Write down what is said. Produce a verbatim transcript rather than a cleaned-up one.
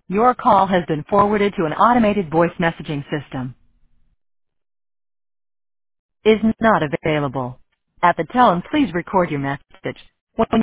Your call has been forwarded to an automated voice messaging system. Is not available. At the tone, please record your message. When